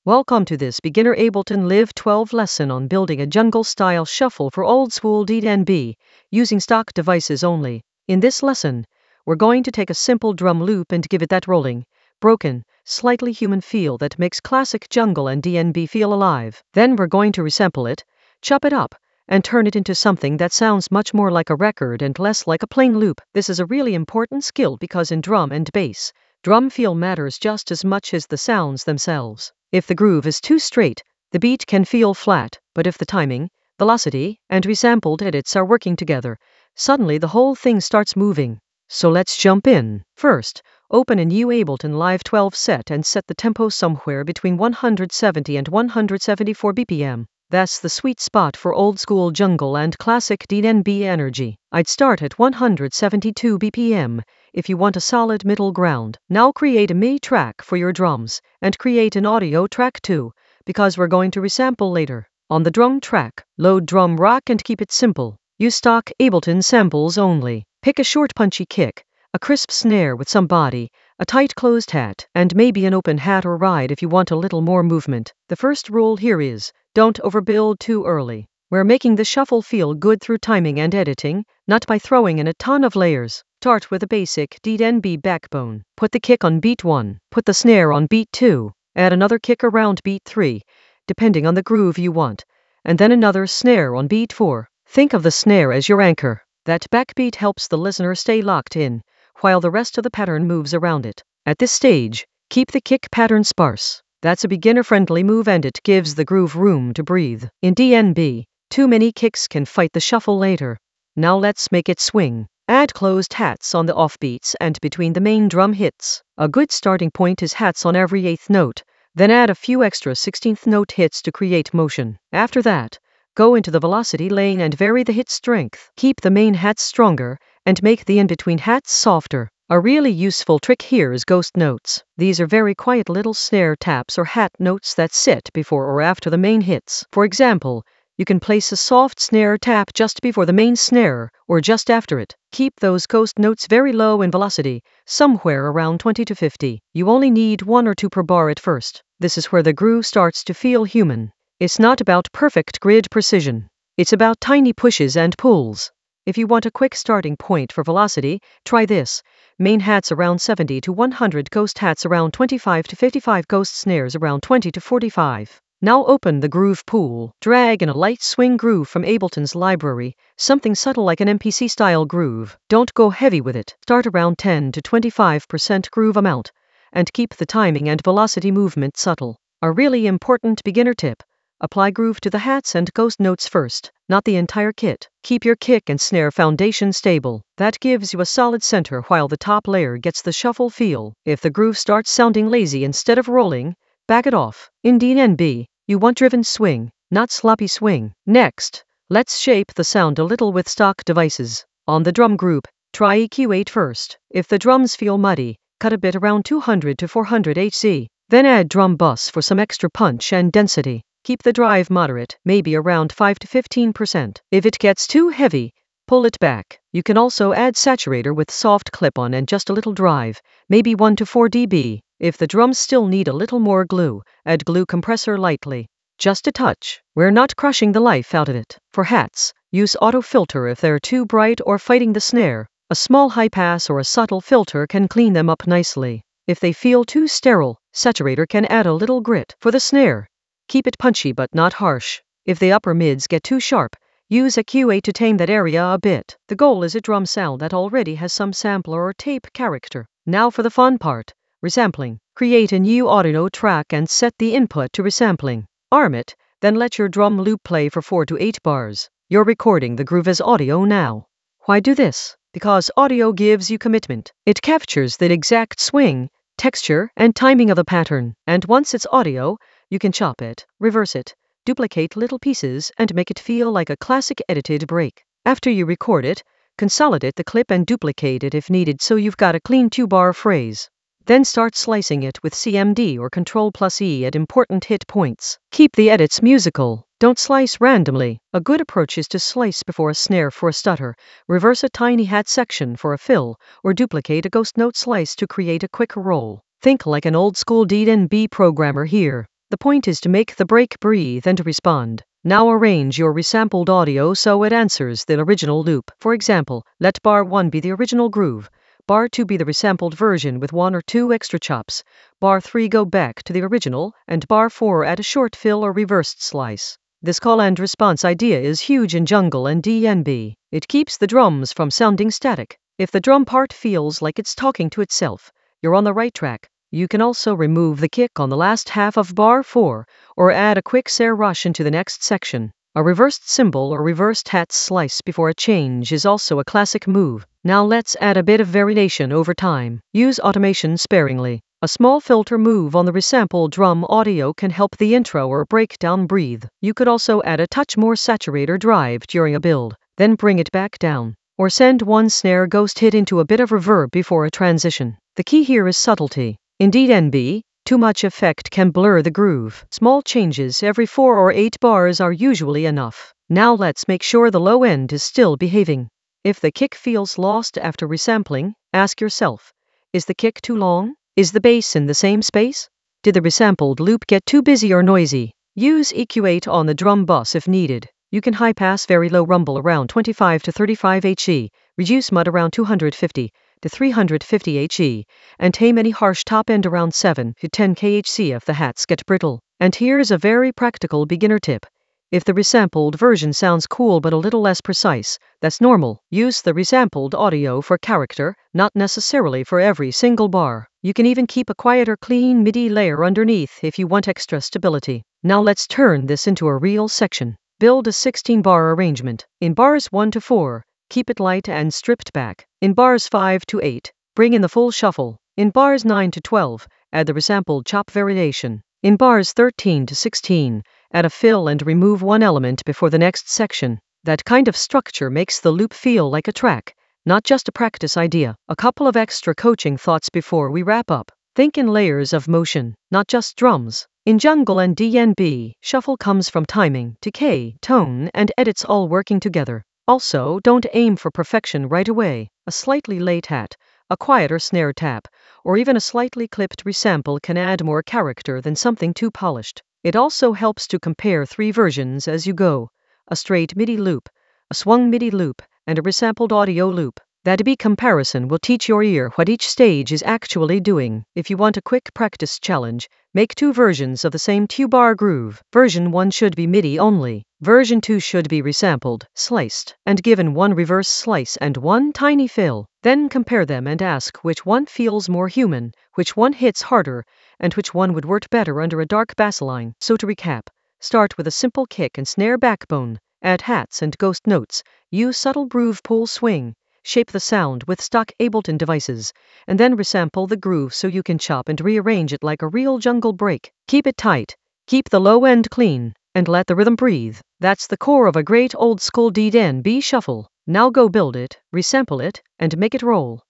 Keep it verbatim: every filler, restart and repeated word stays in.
Welcome to this beginner Ableton Live twelve lesson on building a jungle-style shuffle for old-school D N B, using stock devices only. In this lesson, we're going to take a simple drum loop and give it that rolling, broken, slightly human feel that makes classic jungle and D N B feel alive. Then we're going to resample it, chop it up, and turn it into something that sounds much more like a record and less like a plain loop. This is a really important skill because in drum and bass, drum feel matters just as much as the sounds themselves. If the groove is too straight, the beat can feel flat, but if the timing, velocity, and resampled edits are working together, suddenly the whole thing starts moving. So let's jump in. First, open a new Ableton Live twelve set and set the tempo somewhere between one hundred seventy and one hundred seventy-four B P M. That's the sweet spot for old school jungle and classic D N B energy. I'd start at one hundred seventy-two B P M if you want a solid middle ground. Now create a MIDI track for your drums, and create an audio track too, because we're going to resample later. On the drum track, load drum rack and keep it simple. Use stock Ableton samples only. Pick a short punchy kick, a crisp snare with some body, a tight closed hat, and maybe an open hat or ride if you want a little more movement. The first rule here is, don't overbuild too early. We're making the shuffle feel good through timing and editing, not by throwing in a ton of layers. Start with a basic D N B backbone. Put the kick on beat one, put the snare on beat two, add another kick around beat three, depending on the groove you want, and then another snare on beat four. Think of the snare as your anchor. That backbeat helps the listener stay locked in, while the rest of the pattern moves around it. At this stage, keep the kick pattern sparse. That's a beginner-friendly move and it gives the groove room to breathe. In D N B, too many kicks can fight the shuffle later. Now let's make it swing. Add closed hats on the offbeats and between the main drum hits. A good starting point is hats on every eighth note, then add a few extra sixteenth note hits to create motion. After that, go into the velocity lane and vary the hit strength. Keep the main hats stronger, and make the in-between hats softer. A really useful trick here is ghost notes. These are very quiet little snare taps or hat notes that sit before or after the main hits. For example, you can place a soft snare tap just before the main snare, or just after it. Keep those ghost notes very low in velocity, somewhere around twenty to fifty. You only need one or two per bar at first. This is where the groove starts to feel human. It's not about perfect grid precision. It's about tiny pushes and pulls. If you want a quick starting point for velocity, try this. Main hats around seventy to one hundred, ghost hats around twenty-five to fifty-five, ghost snares around twenty to forty-five. Now open the groove pool. Drag in a light swing groove from Ableton's library, something subtle like an M P C-style groove. Don't go heavy with it. Start around ten to twenty-five percent groove amount, and keep the timing and velocity movement subtle. A really important beginner tip. Apply groove to the hats and ghost notes first, not the entire kit. Keep your kick and snare foundation stable. That gives you a solid center while the top layer gets the shuffle feel. If the groove starts sounding lazy instead of rolling, back it off. In D N B, you want driven swing, not sloppy swing. Next, let's shape the sound a little with stock devices. On the drum group, try E Q eight first. If the drums feel muddy, cut a bit around two hundred to four hundred hertz. Then add drum bus for some extra punch and density. Keep the drive moderate, maybe around five to fifteen percent. If it gets too heavy, pull it back. You can also add saturator with soft clip-on and just a little drive, maybe one to four decibels. If the drums still need a little more glue, add glue compressor lightly. Just a touch. We're not crushing the life out of it. For hats, use auto filter if they're too bright or fighting the snare. A small high pass or a subtle filter can clean them up nicely. If they feel too sterile, saturator can add a little grit. For the snare, keep it punchy but not harsh. If the upper mids get too sharp, use a Q eight to tame that area a bit. The goal is a drum sound that already has some sampler or tape character. Now for the fun part, resampling. Create a new audio track and set the input to resampling. Arm it, then let your drum loop play for four to eight bars. You're recording the groove as audio now. Why do this? Because audio gives you commitment. It captures the exact swing, texture, and timing of the pattern. And once it's audio, you can chop it, reverse it, duplicate little pieces, and make it feel like a classic edited break. After you record it, consolidate the clip and duplicate it if needed so you've got a clean two-bar phrase. Then start slicing it with C M D or Control plus E at important hit points. Keep the edits musical. Don't slice randomly. A good approach is to slice before a snare for a stutter, reverse a tiny hat section for a fill, or duplicate a ghost note slice to create a quick roll. Think like an old-school D N B programmer here. The point is to make the break breathe and to respond. Now arrange your resampled audio so it answers the original loop. For example, let bar one be the original groove, bar two be the resampled version with one or two extra chops, bar three go back to the original, and bar four add a short fill or reversed slice. This call and response idea is huge in jungle and D N B. It keeps the drums from sounding static. If the drum part feels like it's talking to itself, you're on the right track. You can also remove the kick on the last half of bar four, or add a quick snare rush into the next section. A reversed cymbal or reversed hat slice before a change is also a classic move. Now let's add a bit of variation over time. Use automation sparingly. A small filter move on the resampled drum audio can help the intro or breakdown breathe. You could also add a touch more saturate or drive during a build, then bring it back down. Or send one snare ghost hit into a bit of reverb before a transition. The key here is subtlety. In D N B, too much effect can blur the groove. Small changes every four or eight bars are usually enough. Now let's make sure the low end is still behaving. If the kick feels lost after resampling, ask yourself, is the kick too long? Is the bass in the same space? Did the resampled loop get too busy or noisy? Use E Q eight on the drum bus if needed. You can high pass very low rumble around twenty-five to thirty-five hertz, reduce mud around two hundred fifty to three hundred fifty hertz, and tame any harsh top end around seven to ten kilohertz if the hats get brittle. And here's a very practical beginner tip. If the resampled version sounds cool but a little less precise, that's normal. Use the resampled audio for character, not necessarily for every single bar. You can even keep a quieter clean MIDI layer underneath if you want extra stability. Now let's turn this into a real section. Build a sixteen bar arrangement. In bars one to four, keep it light and stripped back. In bars five to eight, bring in the full shuffle. In bars nine to twelve, add the resampled chop variation. In bars thirteen to sixteen, add a fill and remove one element before the next section. That kind of structure makes the loop feel like a track, not just a practice idea. A couple of extra coaching thoughts before we wrap up. Think in layers of motion, not just drums. In jungle and D N B, shuffle comes from timing, decay, tone, and edits all working together. Also, don't aim for perfection right away. A slightly late hat, a quieter snare tap, or even a slightly clipped resample can add more character than something too polished. It also helps to compare three versions as you go: a straight MIDI loop, a swung MIDI loop, and a resampled audio loop. That B comparison will teach your ear what each stage is actually doing. If you want a quick practice challenge, make two versions of the same two-bar groove. Version one should be MIDI only. Version two should be resampled, sliced, and given one reverse slice and one tiny fill. Then compare them and ask which one feels more human, which one hits harder, and which one would work better under a dark bass line. So to recap, start with a simple kick and snare backbone, add hats and ghost notes, use subtle groove pull swing, shape the sound with stock Ableton devices, and then resample the groove so you can chop and rearrange it like a real jungle break. Keep it tight, keep the low end clean, and let the rhythm breathe. That's the core of a great old school D N B shuffle. Now go build it, resample it, and make it roll.